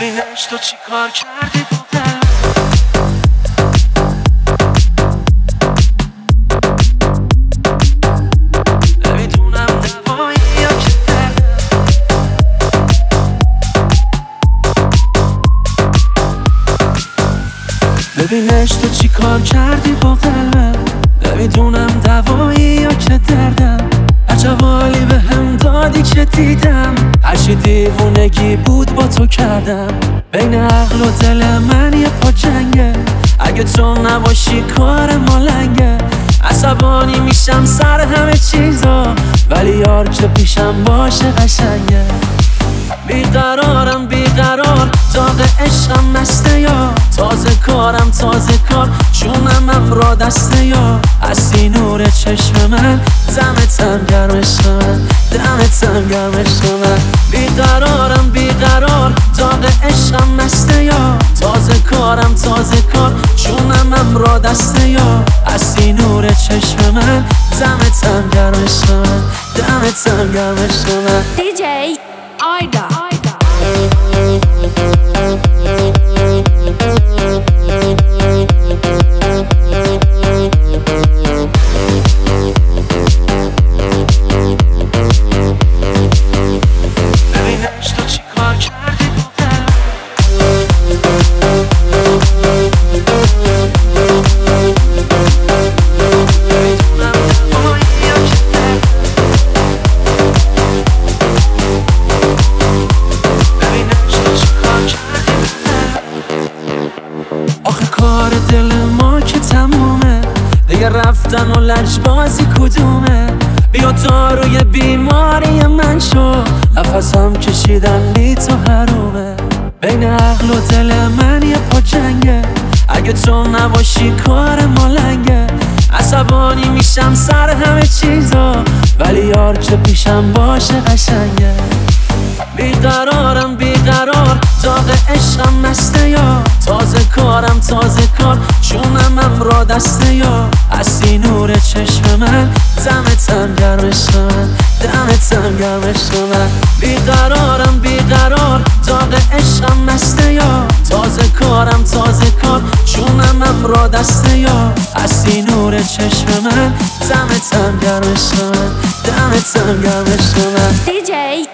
ببینش تو چی کار کردی با قلبم. نمیدونم دوایی یا که دردم. ببینش تو چی کار کردی با قلبم. نمیدونم دوایی یا که دردم. عجب حالی به هم دادی که دیدم. هرچی دیوونگی بود با تو کردم. بین عقل و دل من یه پا جنگه. اگه تو نباشی کار ما لنگه. عصبانی میشم سر همه چیزا، ولی یار که پیشم باشه قشنگه. بیقرارم بیقرار، داغ عشقم مسته یا تازه کارم تازه کار، جونم را دسته یا هستی نور چشم من، دمتم گرمش من، دمتم گرمش من. بیقرارم بیقرار، داغ عشقم مسته یا تازه کارم تازه کار، جونم را دسته یا هستی نور چشم من، دمتم گرمش من، دمتم گرمش من. DJ Aida. ببینش تو چی کار کردی با قلبم. نمیدونم دوایی یا که دردم. ببینش تو چی کار کردی با قلبم. آخه کار دل ما که تمومه، دیگه رفتن و لجبازی کدومه. بیا داروی بیماری من شو، نفسم کشیدن بی تو حرومه. بین عقل و دل من یه پا جنگه. اگه تو نباشی کار ما لنگه. عصبانی میشم سر همه چیزا، ولی یار که پیشم باشه قشنگه. بیقرارم بیقرار، داغ عشقم مسته یا تازه کارم تازه کار، جونم را دسته یا هستی نور چشم من، دمتم گرمش من، دمتم گرمش من. بیقرارم بیقرار، داغ عشقم مسته یا تازه کارم تازه کار، جونم را دسته یا هستی نور چشم من، دمتم گرمش من، دمتم گرمش من. DJ